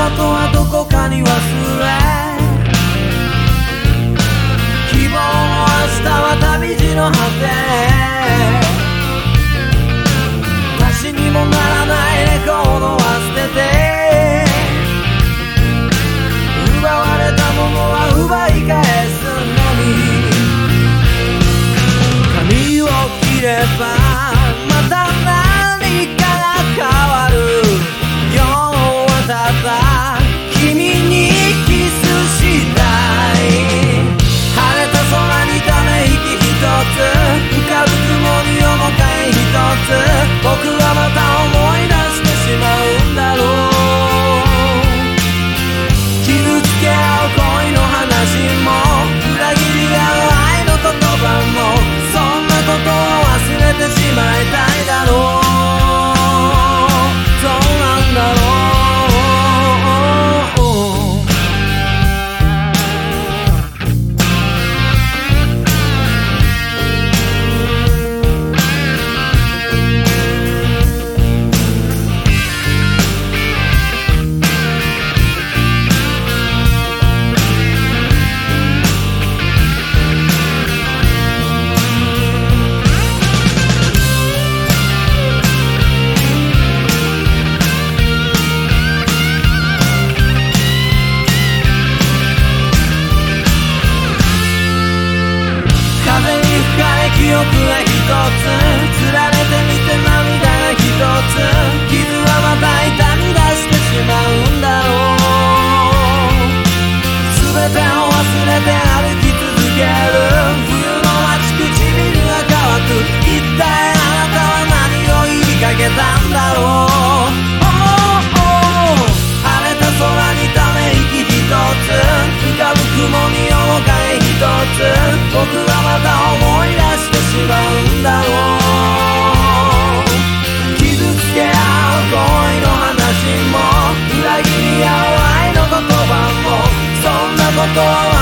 ことはどこかに忘れ、希望の明日は旅路の果て、足しにもならないレコードは捨てて、奪われたものは奪い返すのみ。髪を切ればまた何かが変わる。今日はただ君にキスしたい。晴れた空にため息一つ、浮かぶ雲に面影一つ、僕はまた思い出してしまうんだろう。傷つけ合う恋の話も、裏切り合う愛の言葉も、そんなことを忘れてしまいたいだろう。そうなんだろう。記憶が一つ、釣られてみて涙が一つ、傷はまた痛み出してしまうんだろう。全てを忘れて歩き続ける、冬の街唇が乾く。一体あなたは何を言いかけたんだろう。晴れた空にため息一つ、浮かぶ雲に面影一つ、僕はまた思い出してしまうんだろう。傷つけ合う恋の話も、裏切り合う愛の言葉も、そんなことは